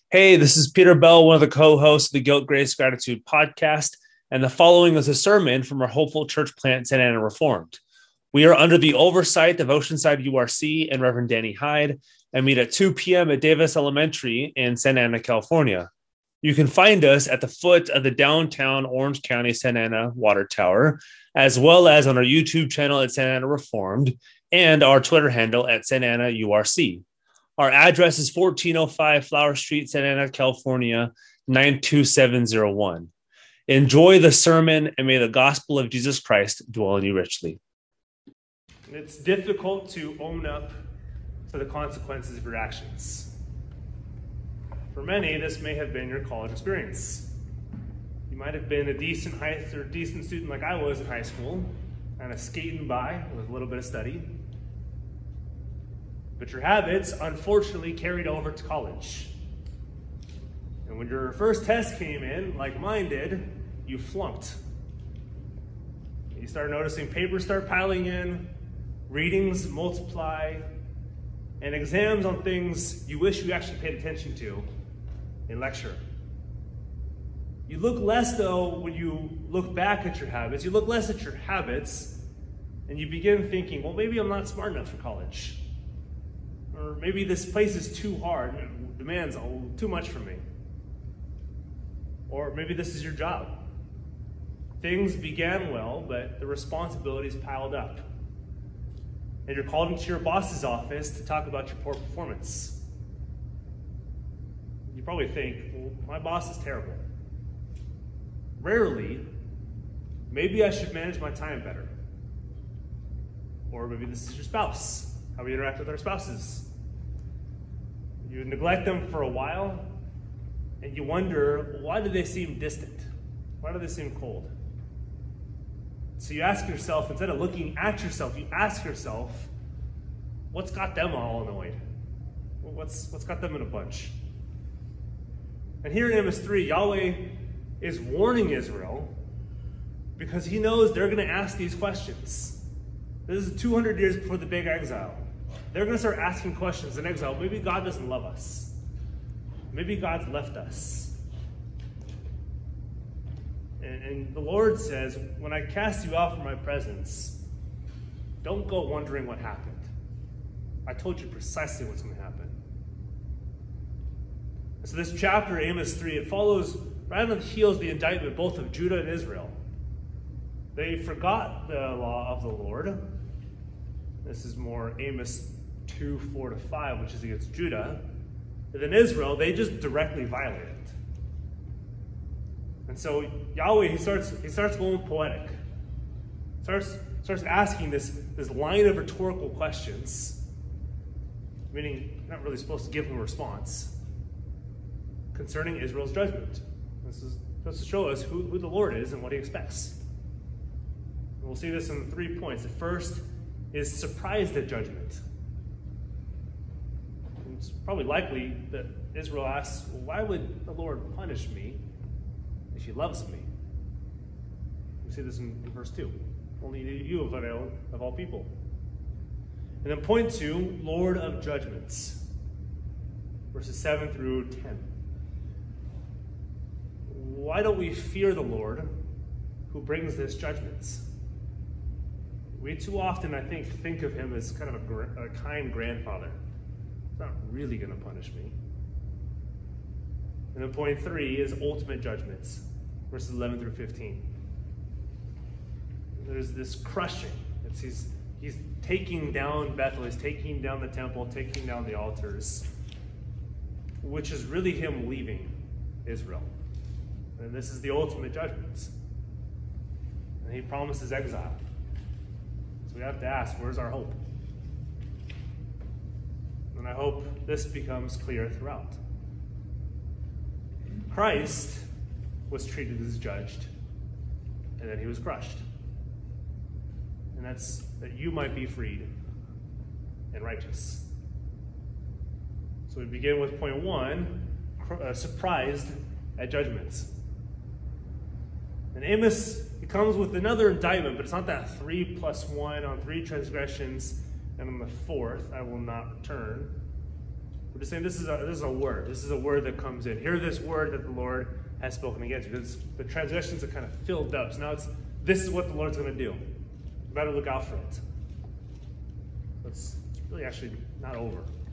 Hey, this is Peter Bell, one of the co-hosts of the Guilt, Grace, Gratitude podcast, and the following is a sermon from our hopeful church plant, Santa Ana Reformed. We are under the oversight of Oceanside URC and Reverend Danny Hyde, and meet at 2 p.m. at Davis Elementary in Santa Ana, California. You can find us at the foot of the downtown Orange County Santa Ana Water Tower, as well as on our YouTube channel at Santa Ana Reformed and our Twitter handle at Santa Ana URC. Our address is 1405 Flower Street, Santa Ana, California, 92701. Enjoy the sermon, and may the gospel of Jesus Christ dwell in you richly. It's difficult to own up to the consequences of your actions. For many, this may have been your college experience. You might have been a decent student like I was in high school, kind of skating by with a little bit of study. But your habits, unfortunately, carried over to college. And when your first test came in, like mine did, you flunked. You start noticing papers start piling in, readings multiply, and exams on things you wish you actually paid attention to in lecture. You look less, though, when you look back at your habits. You look less at your habits, and you begin thinking, well, maybe I'm not smart enough for college. Or maybe this place is too hard and demands too much from me. Or maybe this is your job. Things began well, but the responsibilities piled up. And you're called into your boss's office to talk about your poor performance. You probably think, well, my boss is terrible. Rarely, maybe I should manage my time better. Or maybe this is your spouse, how we interact with our spouses. You neglect them for a while, and you wonder, why do they seem distant? Why do they seem cold? So you ask yourself, instead of looking at yourself, you ask yourself, what's got them all annoyed? What's got them in a bunch? And here in Amos 3, Yahweh is warning Israel because he knows they're going to ask these questions. This is 200 years before the big exile. They're going to start asking questions in exile. Maybe God doesn't love us. Maybe God's left us. And the Lord says, when I cast you out from my presence, don't go wondering what happened. I told you precisely what's going to happen. And so this chapter, Amos 3, it follows right on the heels of the indictment both of Judah and Israel. They forgot the law of the Lord. This is more Amos 2, 4-5, which is against Judah. But in Israel, they just directly violate it. And so Yahweh, he starts going poetic. Starts asking this line of rhetorical questions, meaning you're not really supposed to give him a response, concerning Israel's judgment. This is supposed to show us who the Lord is and what he expects. And we'll see this in 3 points. The first is surprised at judgment. It's probably likely that Israel asks, well, why would the Lord punish me if he loves me? We see this in verse 2. Only you have known of all people. And then point 2, Lord of judgments. Verses 7 through 10. Why don't we fear the Lord who brings this judgments? We too often, I think of him as kind of a kind grandfather. He's not really going to punish me. And then point 3 is ultimate judgments, verses 11 through 15. There's this crushing. He's taking down Bethel, he's taking down the temple, taking down the altars, which is really him leaving Israel. And this is the ultimate judgments. And he promises exile. So we have to ask, where's our hope? And I hope this becomes clear throughout. Christ was treated as judged, and then he was crushed. And that's that you might be freed and righteous. So we begin with point 1, surprised at judgments. And Amos, it comes with another indictment, but it's not that 3 + 1 on 3 transgressions, and on the 4th I will not return. We're just saying this is a word. This is a word that comes in. Hear this word that the Lord has spoken against you. Because the transgressions are kind of filled up. So now this is what the Lord's going to do. You better look out for it. It's really actually not over.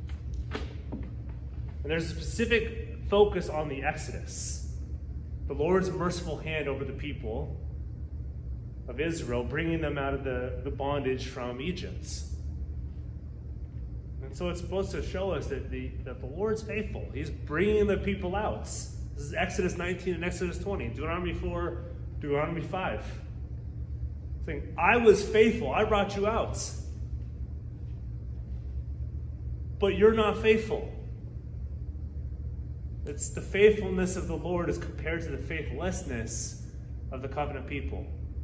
And there's a specific focus on the Exodus. The Lord's merciful hand over the people of Israel, bringing them out of the bondage from Egypt. And so it's supposed to show us that the Lord's faithful. He's bringing the people out. This is Exodus 19 and Exodus 20, Deuteronomy 4, Deuteronomy 5. Saying, I was faithful. I brought you out. But you're not faithful. It's the faithfulness of the Lord as compared to the faithlessness of the covenant people.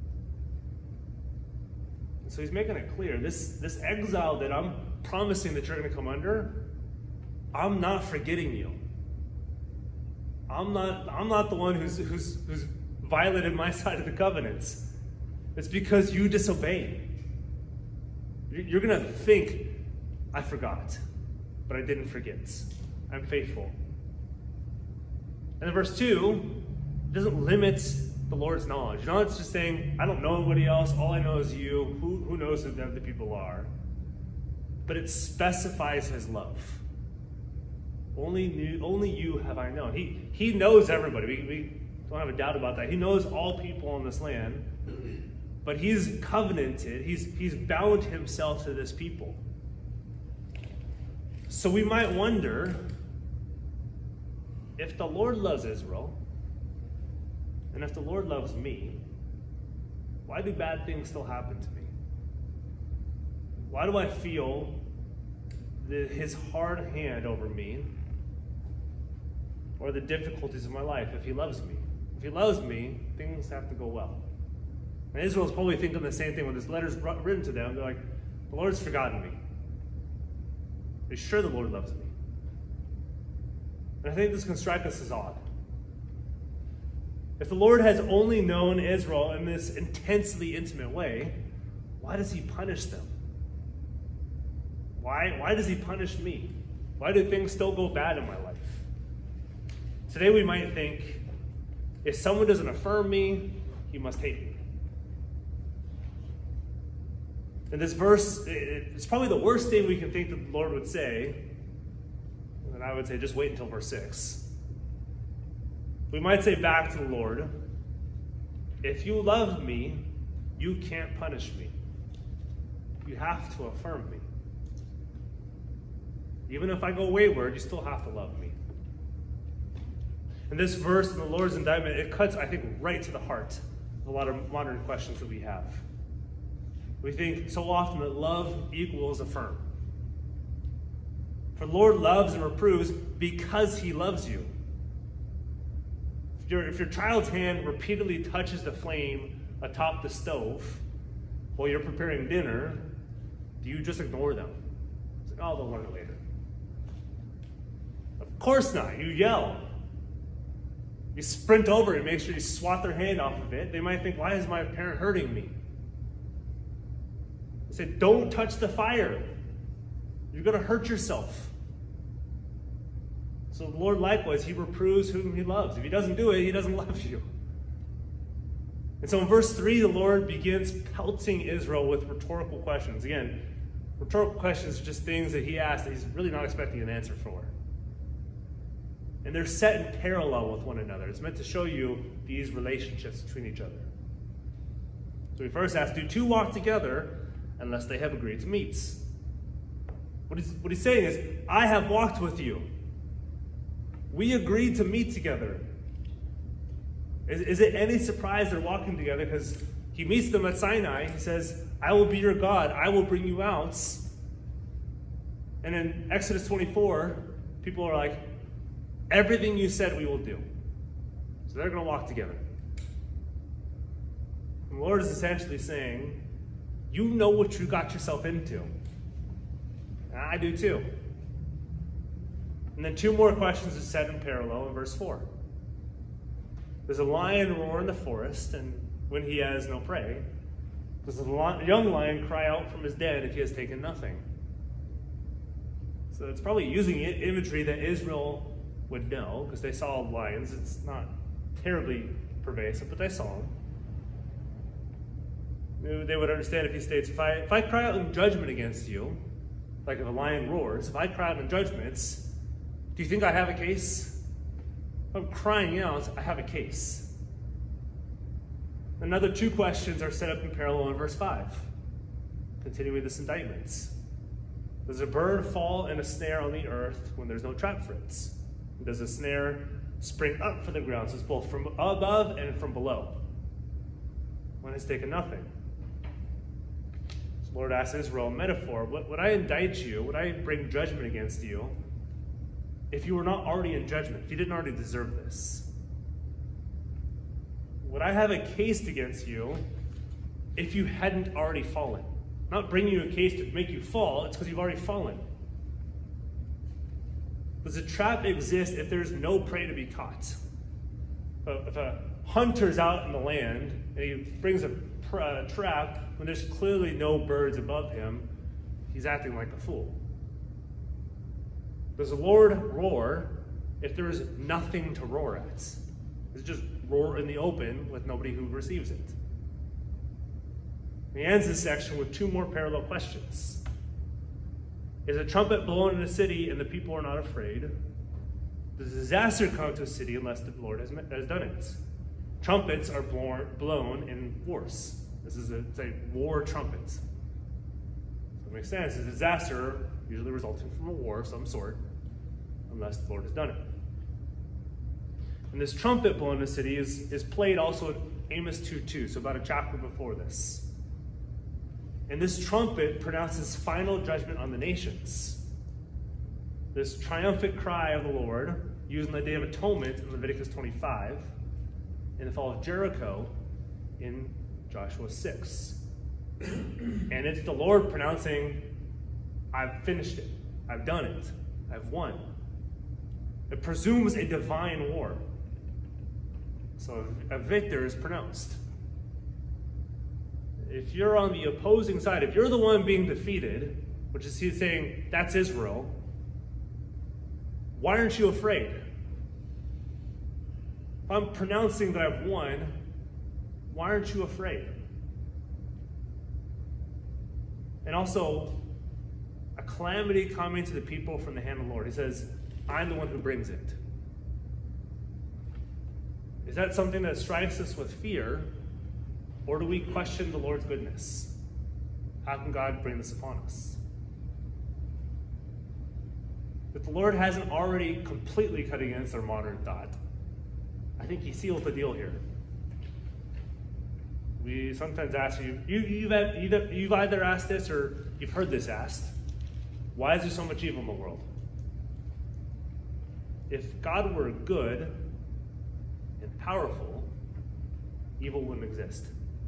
And so he's making it clear, this exile that I'm promising that you're going to come under, I'm not forgetting you. I'm not the one who's violated my side of the covenants. It's because you disobeyed. You're going to think, I forgot, but I didn't forget. I'm faithful. And then verse 2 doesn't limit the Lord's knowledge. You know, it's just saying, I don't know anybody else. All I know is you. Who knows who the other people are? But it specifies his love. Only you have I known. He knows everybody. We don't have a doubt about that. He knows all people on this land. But he's covenanted. He's bound himself to this people. So we might wonder, if the Lord loves Israel, and if the Lord loves me, why do bad things still happen to me? Why do I feel his hard hand over me, or the difficulties of my life if he loves me? If he loves me, things have to go well. And Israel's probably thinking the same thing when this letter's written to them. They're like, the Lord's forgotten me. Are you sure the Lord loves me? And I think this can strike us as odd. If the Lord has only known Israel in this intensely intimate way, why does he punish them? Why does he punish me? Why do things still go bad in my life? Today we might think, if someone doesn't affirm me, he must hate me. And this verse, it's probably the worst thing we can think that the Lord would say. And I would say, just wait until verse 6. We might say back to the Lord, if you love me, you can't punish me. You have to affirm me. Even if I go wayward, you still have to love me. And this verse in the Lord's indictment, it cuts, I think, right to the heart of a lot of modern questions that we have. We think so often that love equals affirm. For the Lord loves and reproves because he loves you. If your child's hand repeatedly touches the flame atop the stove while you're preparing dinner, do you just ignore them? It's like, oh, they'll learn it later. Of course not. You yell. You sprint over and make sure you swat their hand off of it. They might think, why is my parent hurting me? They say, don't touch the fire. You're going to hurt yourself. So the Lord likewise, he reproves whom he loves. If he doesn't do it, he doesn't love you. And so in verse 3, the Lord begins pelting Israel with rhetorical questions. Again, rhetorical questions are just things that he asks that he's really not expecting an answer for. And they're set in parallel with one another. It's meant to show you these relationships between each other. So he first asks, do two walk together unless they have agreed to meet? What he's saying is, I have walked with you. We agreed to meet together. Is it any surprise they're walking together? Because he meets them at Sinai. He says, I will be your God. I will bring you out. And in Exodus 24, people are like, everything you said we will do. So they're going to walk together. And the Lord is essentially saying, you know what you got yourself into. And I do too. And then two more questions are set in parallel in verse 4. Does a lion roar in the forest and when he has no prey? Does a young lion cry out from his den if he has taken nothing? So So it's probably using imagery that Israel would know, because they saw lions. It's not terribly pervasive, but they saw them. They would understand if he states, if I cry out in judgment against you, like if a lion roars, if I cry out in judgments, do you think I have a case? If I'm crying out, I have a case. Another two questions are set up in parallel in verse 5, continuing this indictment. Does a bird fall in a snare on the earth when there's no trap for it? Does a snare spring up from the ground? So it's both from above and from below, when it's taken nothing. The Lord asks Israel, metaphor, would I indict you, would I bring judgment against you if you were not already in judgment, if you didn't already deserve this? Would I have a case against you if you hadn't already fallen? Not bringing you a case to make you fall, it's because you've already fallen. Does a trap exist if there's no prey to be caught? If a hunter's out in the land and he brings a trap when there's clearly no birds above him, he's acting like a fool. Does the Lord roar if there is nothing to roar at? Does it just roar in the open with nobody who receives it? He ends this section with two more parallel questions. Is a trumpet blown in a city and the people are not afraid? Does disaster come to a city unless the Lord has done it? Trumpets are blown in wars. This is a war trumpet. So it makes sense. A disaster usually resulting from a war of some sort, unless the Lord has done it. And this trumpet blown in a city is played also in Amos 2:2, so about a chapter before this. And this trumpet pronounces final judgment on the nations. This triumphant cry of the Lord, used on the Day of Atonement in Leviticus 25, in the fall of Jericho in Joshua 6. And it's the Lord pronouncing, I've finished it, I've done it, I've won. It presumes a divine war. So a victor is pronounced. If you're on the opposing side, if you're the one being defeated, which is he's saying, that's Israel, why aren't you afraid? If I'm pronouncing that I've won, why aren't you afraid? And also, a calamity coming to the people from the hand of the Lord. He says, I'm the one who brings it. Is that something that strikes us with fear? Or do we question the Lord's goodness? How can God bring this upon us? If the Lord hasn't already completely cut against our modern thought, I think he seals the deal here. We sometimes ask you've either asked this or you've heard this asked, why is there so much evil in the world? If God were good and powerful, evil wouldn't exist.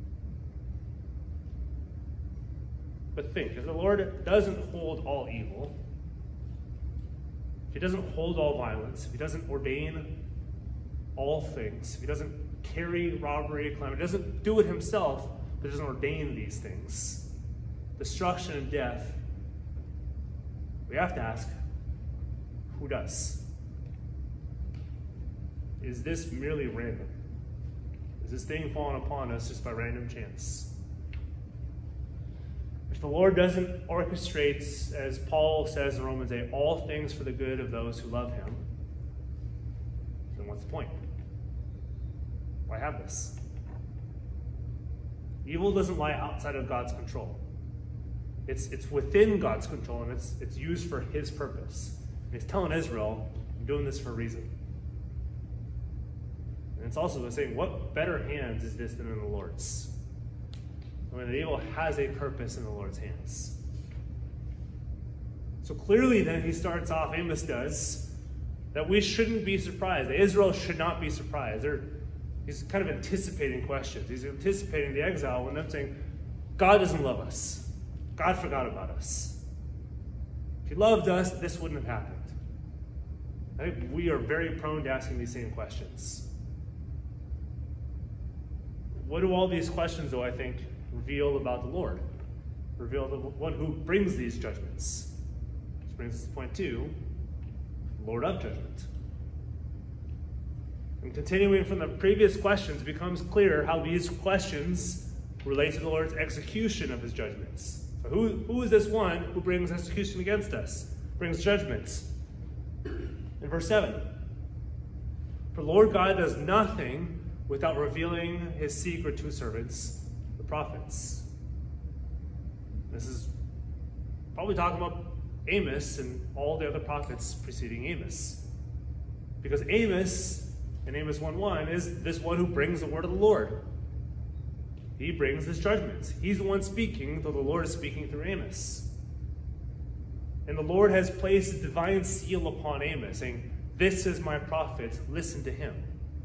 But think, if the Lord doesn't hold all evil, if he doesn't hold all violence, if he doesn't ordain all things, if he doesn't carry robbery, calamity, doesn't do it himself, but doesn't ordain these things, destruction and death, we have to ask, who does? Is this merely random? Is this thing falling upon us just by random chance? If the Lord doesn't orchestrate, as Paul says in Romans 8, all things for the good of those who love him, then what's the point? Why have this? Evil doesn't lie outside of God's control. It's within God's control, and it's used for his purpose. And he's telling Israel, I'm doing this for a reason. And it's also saying, what better hands is this than in the Lord's? I mean, the evil has a purpose in the Lord's hands. So clearly then he starts off, Amos does, that we shouldn't be surprised. That Israel should not be surprised. He's kind of anticipating questions. He's anticipating the exile when they're saying, God doesn't love us. God forgot about us. If he loved us, this wouldn't have happened. I think we are very prone to asking these same questions. What do all these questions, though, I think, reveal about the Lord? Reveal the one who brings these judgments. Which brings us to point 2, Lord of judgment. And continuing from the previous questions, it becomes clear how these questions relate to the Lord's execution of his judgments. So who is this one who brings execution against us, brings judgments? In verse 7, for Lord God does nothing without revealing his secret to his servants, the prophets. This is probably talking about Amos and all the other prophets preceding Amos. Because Amos, in Amos 1:1, is this one who brings the word of the Lord. He brings his judgments. He's the one speaking, though the Lord is speaking through Amos. And the Lord has placed a divine seal upon Amos, saying, this is my prophet, listen to him.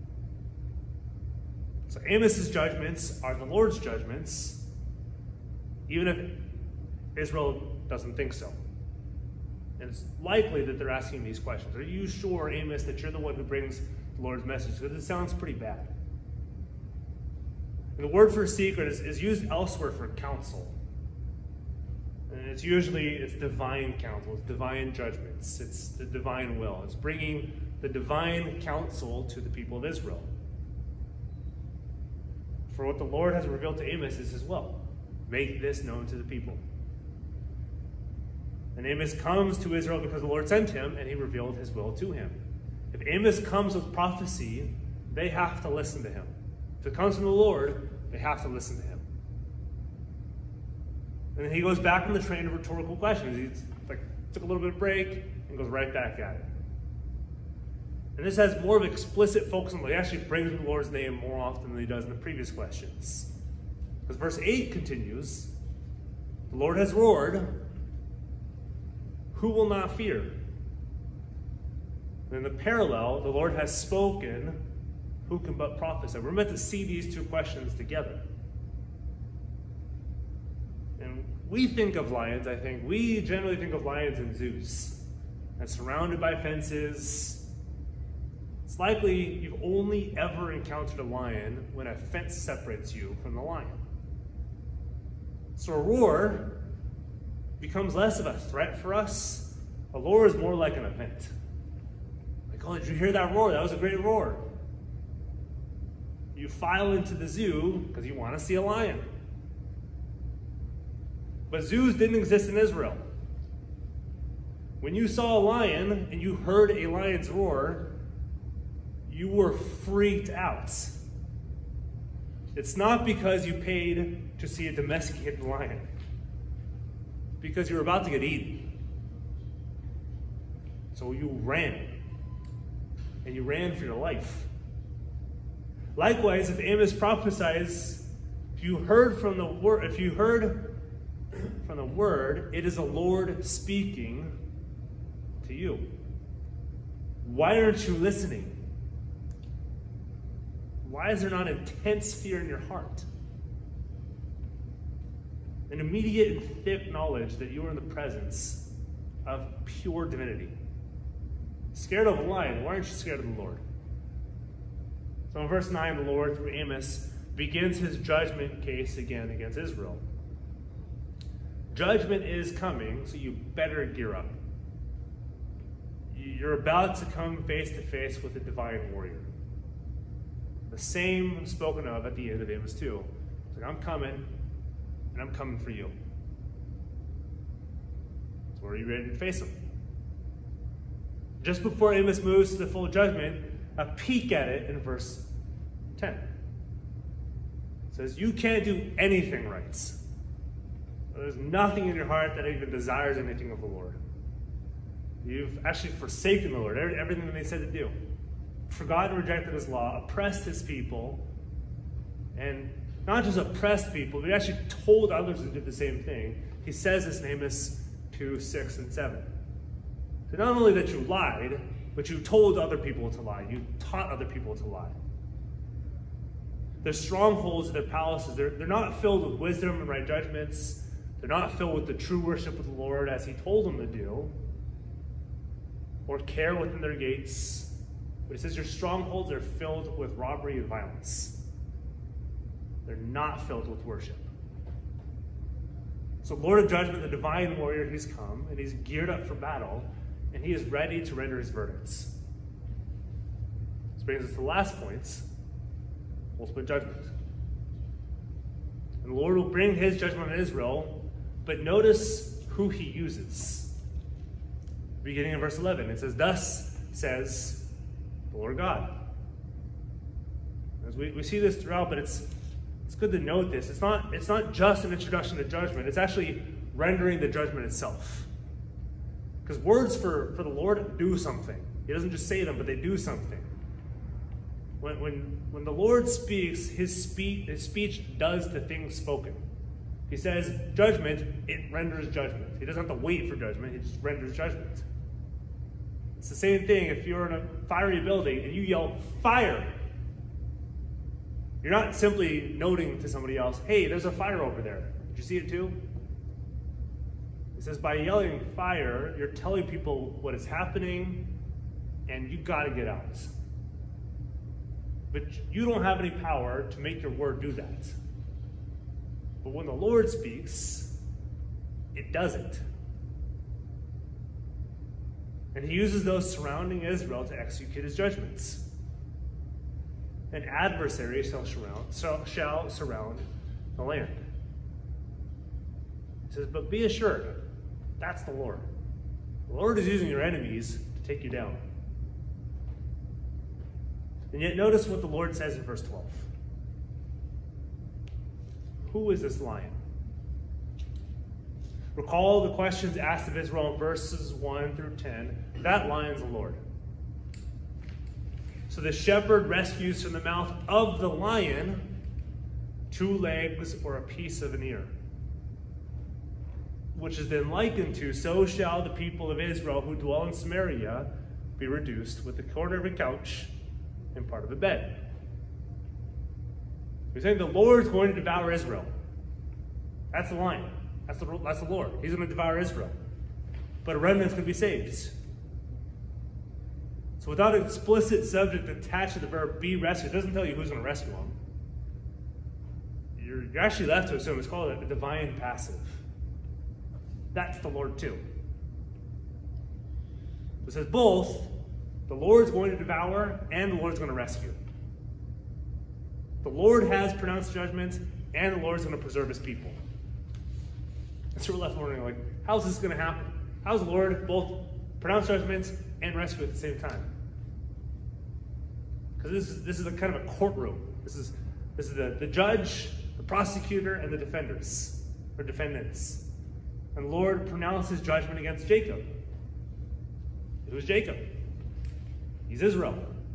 So Amos's judgments are the Lord's judgments, even if Israel doesn't think so. And it's likely that they're asking these questions. Are you sure, Amos, that you're the one who brings the Lord's message? Because it sounds pretty bad. And the word for secret is used elsewhere for counsel. And it's divine counsel, it's divine judgments, it's the divine will. It's bringing the divine counsel to the people of Israel. For what the Lord has revealed to Amos is his will. Make this known to the people. And Amos comes to Israel because the Lord sent him, and he revealed his will to him. If Amos comes with prophecy, they have to listen to him. If it comes from the Lord, they have to listen to him. And then he goes back on the train of rhetorical questions. He's like, took a little bit of break and goes right back at it. And this has more of an explicit focus on, he actually brings the Lord's name more often than he does in the previous questions. Because verse 8 continues, the Lord has roared, who will not fear? And in the parallel, the Lord has spoken, who can but prophesy? We're meant to see these two questions together. And we think of lions, I think, we generally think of lions and zoos. And surrounded by fences. It's likely you've only ever encountered a lion when a fence separates you from the lion. So a roar becomes less of a threat for us. A roar is more like an event. Like, oh, did you hear that roar? That was a great roar. You file into the zoo because you want to see a lion. But zoos didn't exist in Israel. When you saw a lion and you heard a lion's roar, you were freaked out. It's not because you paid to see a domesticated lion. Because you were about to get eaten. So you ran. And you ran for your life. Likewise, if Amos prophesies, if you heard from the word, it is the Lord speaking to you. Why aren't you listening? Why is there not intense fear in your heart? An immediate and thick knowledge that you are in the presence of pure divinity. Scared of a lion, why aren't you scared of the Lord? So in verse 9, the Lord, through Amos, begins his judgment case again against Israel. Judgment is coming, so you better gear up. You're about to come face to face with a divine warrior. The same spoken of at the end of Amos 2. It's like, I'm coming, and I'm coming for you. So are you ready to face him? Just before Amos moves to the full judgment, a peek at it in verse 10. It says, you can't do anything right. There's nothing in your heart that even desires anything of the Lord. You've actually forsaken the Lord, everything that they said to do. Forgotten, rejected his law, oppressed his people, and not just oppressed people, but he actually told others to do the same thing. He says this in Amos 2, 6, and 7. So not only that you lied, but you told other people to lie. You taught other people to lie. Their strongholds, their palaces, they're not filled with wisdom and right judgments. They're not filled with the true worship of the Lord as he told them to do, or care within their gates. But it says your strongholds are filled with robbery and violence. They're not filled with worship. So Lord of Judgment, the divine warrior, he's come, and he's geared up for battle, and he is ready to render his verdicts. This brings us to the last points, ultimate judgment. And the Lord will bring his judgment on Israel, but notice who he uses. Beginning in verse 11, it says, "Thus says the Lord God." As we see this throughout, but it's good to note this. It's not just an introduction to judgment. It's actually rendering the judgment itself. Because words for the Lord do something. He doesn't just say them, but they do something. When the Lord speaks, his speech does the thing spoken. He says judgment, it renders judgment. He doesn't have to wait for judgment, he just renders judgment. It's the same thing if you're in a fiery building and you yell, "Fire!" You're not simply noting to somebody else, "Hey, there's a fire over there. Did you see it too?" It says by yelling fire, you're telling people what is happening and you gotta get out. But you don't have any power to make your word do that. But when the Lord speaks, it does it. And he uses those surrounding Israel to execute his judgments. An adversary shall surround the land. He says, but be assured, that's the Lord. The Lord is using your enemies to take you down. And yet notice what the Lord says in verse 12. Who is this lion? Recall the questions asked of Israel in verses 1 through 10. That lion's the Lord. So the shepherd rescues from the mouth of the lion 2 legs or a piece of an ear, which is then likened to, so shall the people of Israel who dwell in Samaria be reduced with the corner of a couch and part of a bed. We're saying the Lord's going to devour Israel. That's the lion. That's the Lord. He's going to devour Israel. But a remnant's going to be saved. So without an explicit subject attached to the verb be rescued, it doesn't tell you who's going to rescue them. You're actually left to assume it's called a divine passive. That's the Lord too. It says both, the Lord's going to devour and the Lord's going to rescue. The Lord has pronounced judgment and the Lord's going to preserve his people. And so we're left wondering, like, how's this going to happen? How's the Lord both pronounce judgments and rescue at the same time? Because this is a kind of a courtroom. This is the judge, the prosecutor, and the defenders, or defendants. And the Lord pronounces judgment against Jacob. Who's Jacob? He's Israel.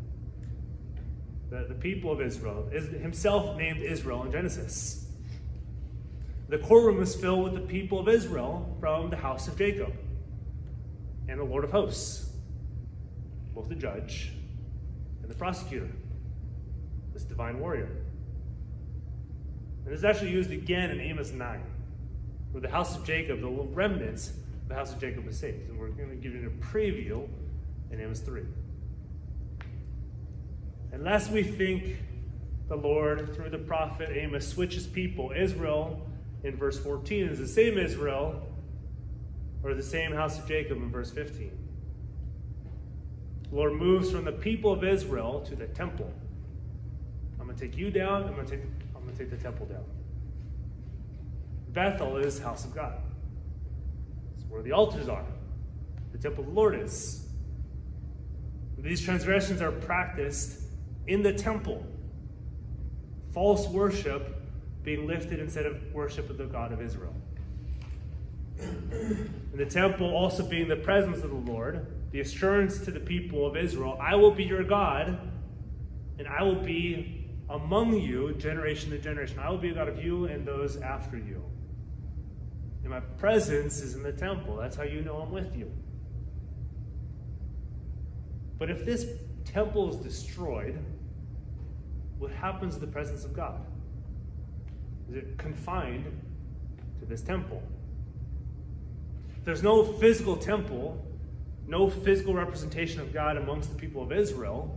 The people of Israel, is himself named Israel in Genesis. The courtroom is filled with the people of Israel from the house of Jacob and the Lord of hosts, both the judge and the prosecutor, this divine warrior. And this is actually used again in Amos 9, where the house of Jacob, the remnants of the house of Jacob was saved. And we're going to give you a preview in Amos 3. Unless we think the Lord, through the prophet Amos, switches people, Israel in verse 14 is the same Israel, or the same house of Jacob in verse 15. The Lord moves from the people of Israel to the temple. I'm going to take you down, I'm going to take the temple down. Bethel is house of God. It's where the altars are. The temple of the Lord is. These transgressions are practiced in the temple. False worship being lifted instead of worship of the God of Israel. And the temple also being the presence of the Lord, the assurance to the people of Israel, I will be your God, and I will be among you generation to generation. I will be a God of you and those after you. And my presence is in the temple. That's how you know I'm with you. But if this temple is destroyed, what happens to the presence of God? Is it confined to this temple? If there's no physical temple, no physical representation of God amongst the people of Israel,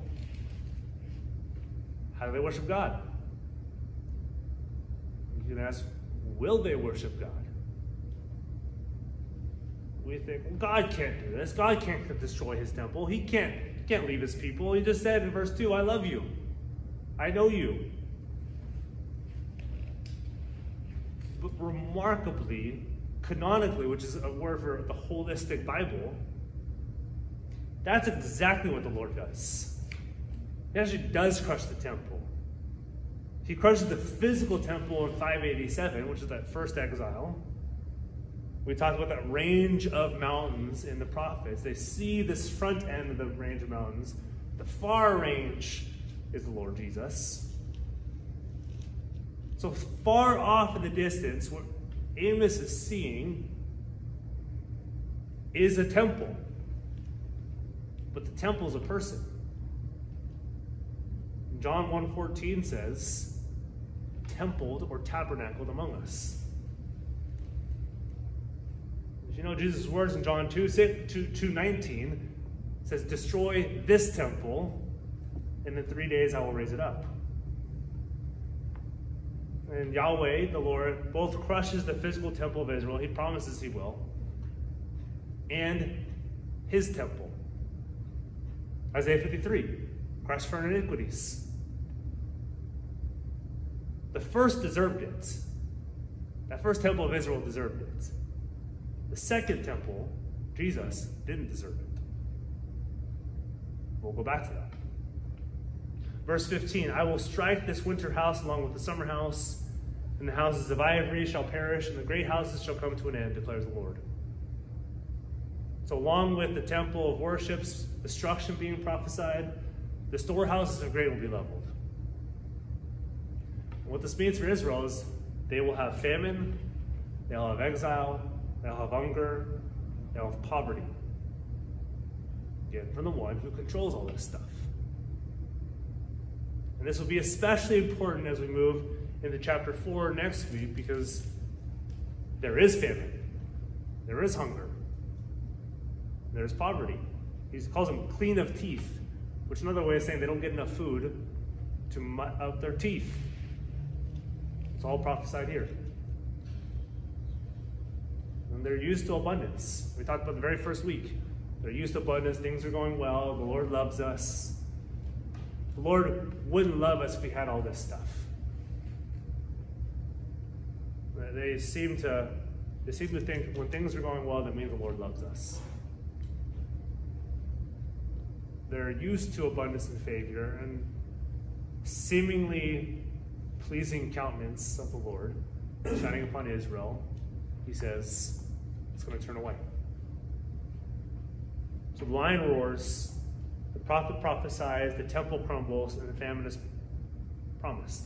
how do they worship God? You can ask, will they worship God? we think, well, God can't do this. God can't destroy his temple. He can't leave his people. He just said in verse 2, I love you. I know you. But remarkably, canonically, which is a word for the holistic Bible, that's exactly what the Lord does. He actually does crush the temple. He crushes the physical temple in 587, which is that first exile. We talked about that range of mountains in the prophets. They see this front end of the range of mountains. The far range is the Lord Jesus. So far off in the distance, what Amos is seeing is a temple. But the temple is a person. John 1:14 says, templed or tabernacled among us. You know, Jesus' words in John 2:19 says, destroy this temple, and in 3 days I will raise it up. And Yahweh, the Lord, both crushes the physical temple of Israel, he promises he will, and his temple. Isaiah 53, crushed for iniquities. The first deserved it. That first temple of Israel deserved it. The second temple, Jesus, didn't deserve it. We'll go back to that. Verse 15, I will strike this winter house along with the summer house, and the houses of ivory shall perish, and the great houses shall come to an end, declares the Lord. So along with the temple of worship's destruction being prophesied, the storehouses of grain will be leveled. And what this means for Israel is they will have famine, they'll have exile, they'll have hunger, they'll have poverty. Again, from the one who controls all this stuff. And this will be especially important as we move into chapter 4 next week, because there is famine, there is hunger, there's poverty. He calls them clean of teeth, which is another way of saying they don't get enough food to mutt out their teeth. It's all prophesied here. And they're used to abundance. We talked about the very first week. They're used to abundance. Things are going well. The Lord loves us. The Lord wouldn't love us if we had all this stuff. They seem to think when things are going well, that means the Lord loves us. They're used to abundance and favor and seemingly pleasing countenance of the Lord shining upon Israel. He says it's going to turn away. So the lion roars, the prophet prophesies, the temple crumbles, and the famine is promised.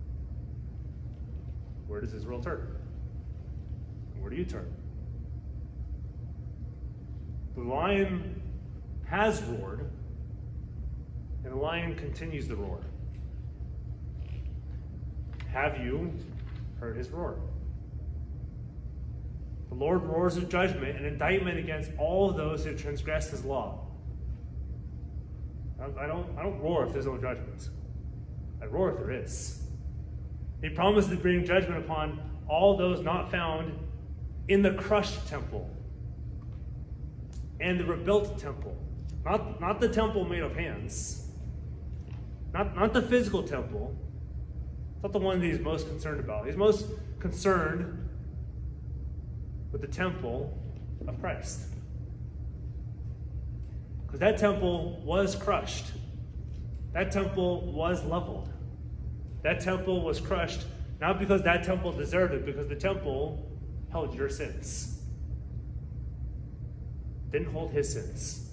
Where does Israel turn? Where do you turn? The lion has roared, and the lion continues to roar. Have you heard his roar? The Lord roars with judgment and indictment against all of those who transgress his law. I don't roar if there's no judgment. I roar if there is. He promised to bring judgment upon all those not found in the crushed temple and the rebuilt temple. Not the temple made of hands. Not the physical temple. It's not the one that he's most concerned about. He's most concerned with the temple of Christ. Because that temple was crushed. That temple was leveled. That temple was crushed, not because that temple deserved it, because the temple held your sins. Didn't hold his sins.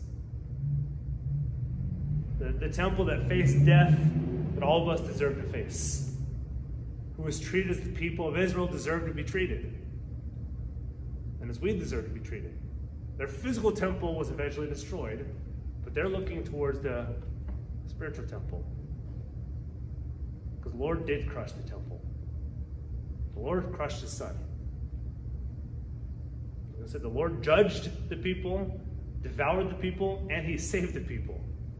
The temple that faced death that all of us deserve to face. Who was treated as the people of Israel deserved to be treated. And as we deserve to be treated. Their physical temple was eventually destroyed, but they're looking towards the spiritual temple. Because the Lord did crush the temple. The Lord crushed his son. It said the Lord judged the people, devoured the people, and he saved the people.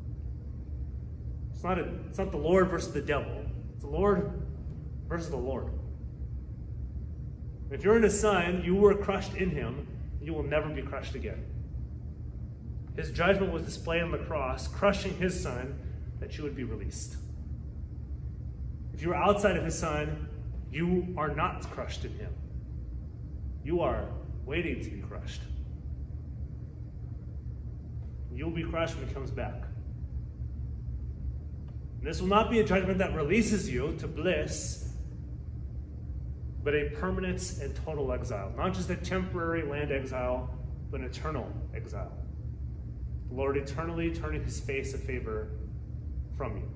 It's not the Lord versus the devil. It's the Lord versus the Lord. If you're in his son, you were crushed in him, you will never be crushed again. His judgment was displayed on the cross, crushing his Son, that you would be released. If you are outside of his Son, you are not crushed in him. You are waiting to be crushed. You will be crushed when he comes back. And this will not be a judgment that releases you to bliss, but a permanent and total exile. Not just a temporary land exile, but an eternal exile. The Lord eternally turning his face of favor from you.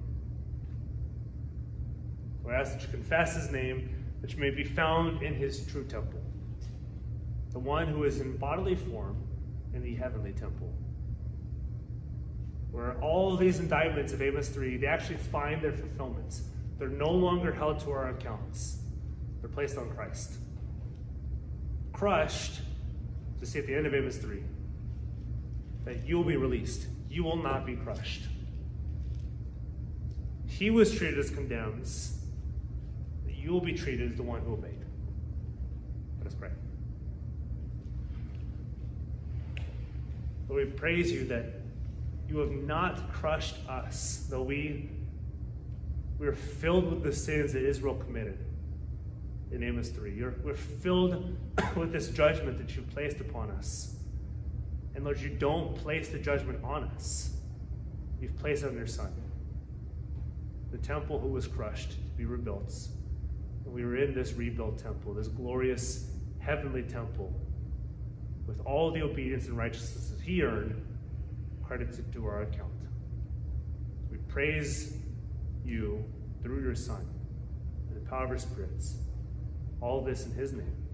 So I ask that you confess his name, that you may be found in his true temple, the one who is in bodily form in the heavenly temple, where all of these indictments of Amos 3, they actually find their fulfillment. They're no longer held to our accounts. They're placed on Christ. Crushed, to see at the end of Amos 3, that you will be released. You will not be crushed. He was treated as condemned, that you will be treated as the one who obeyed. Let us pray. Lord, we praise you that you have not crushed us, though we are filled with the sins that Israel committed in Amos 3. We're filled with this judgment that you've placed upon us. And Lord, you don't place the judgment on us. You've placed it on your Son, the temple who was crushed to be rebuilt. And we were in this rebuilt temple, this glorious heavenly temple, with all the obedience and righteousness that he earned, credited to our account. We praise you through your Son and the power of your spirits. All this in his name.